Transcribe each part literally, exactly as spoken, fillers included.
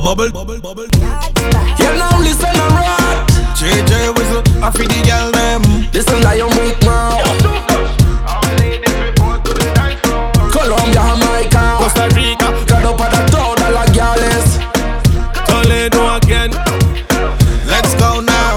bubble, bubble, bubble. You now listen and rock. J J Whistle, I feed the girl them. Listen Lion Week now. Colombia, Jamaica, Costa Rica. Got up at the town, all the girls. Toledo again. Let's go now.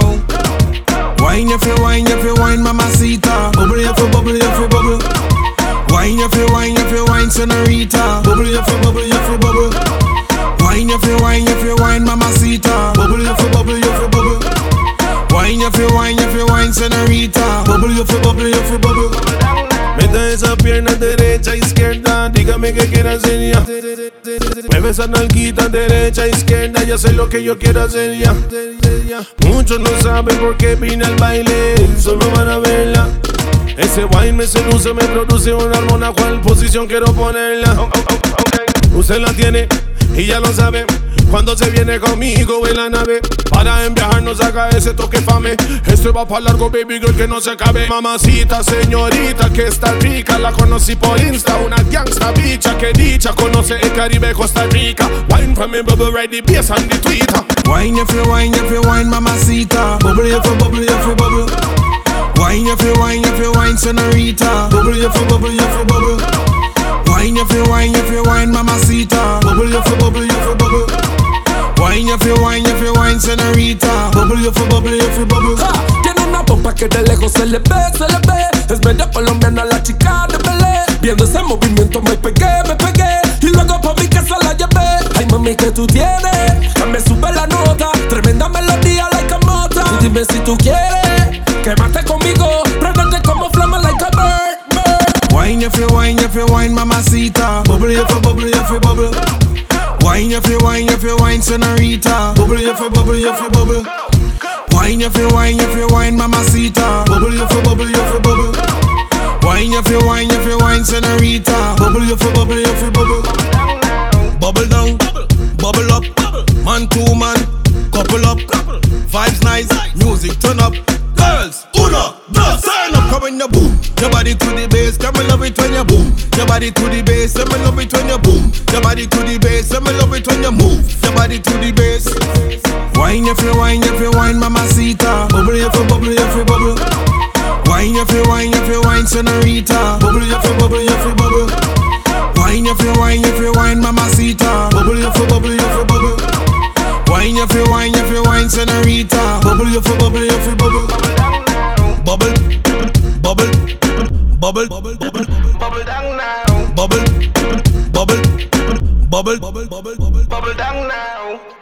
Wine if you wine, if you wine, mamacita. Bubble if you bubble, if you bubble. Wine if you wine, if you wine, senorita. Bubble if you bubble, if you bubble. Wine if you wine, if you wine, mamacita. Bubble if you bubble, if you bubble. Wine if you wine, if you wine, senorita. Bubble if you bubble, if you bubble. Mete esa pierna derecha, izquierda. Dígame qué quiere hacer ya. Mueve esa nalguita derecha, izquierda. Ya sé lo que yo quiero hacer ya. Muchos no saben por qué vine al baile, solo van a verla. Ese wine me seduce, me produce una hormona. ¿Cuál posición quiero ponerla? Oh, oh, oh, okay. Usted la tiene y ya lo sabe. Cuando se viene conmigo en la nave, para en viajar nos haga ese toque fame. Esto va pa' largo, baby girl, que no se acabe. Mamacita, señorita, que está rica. La conocí por Insta, una gangsta bicha. Que dicha, conoce el Caribe, Costa Rica. Wine from me, bubble, right the bass on the Twitter. Wine if you wine, if you wine, mamacita. Bubble if you bubble, if you bubble. Wine if you wine, if you wine, senorita. Bubble if you bubble, if you bubble. Wine if you wine, if you wine, mamacita. Bubble if you bubble, if you bubble. Wine if you wine, if you wine, senorita. Bubble if you bubble, if you bubble. Ja, tiene una pompa que de lejos se le ve, se le ve. Es media colombiana la chica de Belé. Viendo ese movimiento me pegué, me pegué. Y luego por mi casa la llevé. Ay mami, que tú tienes, que me sube la nota. Tremenda melodía like a mota. Y dime si tú quieres quémate conmigo, prendete como flama like a bird, bird. Wine if you wine, if you wine, mamacita. Bubble if you bubble, if you bubble. Wine if you wine, if you wine, senorita. Bubble if you bubble, if you bubble. Wine if you wine, if you wine, mamacita. Bubble if you bubble, if you bubble. Wine if you wine, if you wine, senorita. Bubble if you bubble, if you bubble. Bubble down, bubble up. Man to man, couple up. Vibes nice, music turn up. Girls, uno, dos, turn up. Come when you boom, your body to the bass. Come and love it when you boom. Your body to the bass, come and love it when you boom. Your body to the bass, come and love it when you move. Your body to the bass. Wine if you wine, if you wine, mamacita. Bubble if you bubble, if you bubble. Wine if you wine, if you wine, senorita. Bubble if you bubble, if you bubble. Wine if you wine, if you wine, mamacita. Bubble if you bubble, if you bubble. Wine if you wine, if you wine, senorita. Bubble if you bubble, if you bubble. Bubble, bubble, bubble, bubble, bubble, Bubble down now. bubble, bubble, bubble, bubble, bubble, bubble, Bubble down now.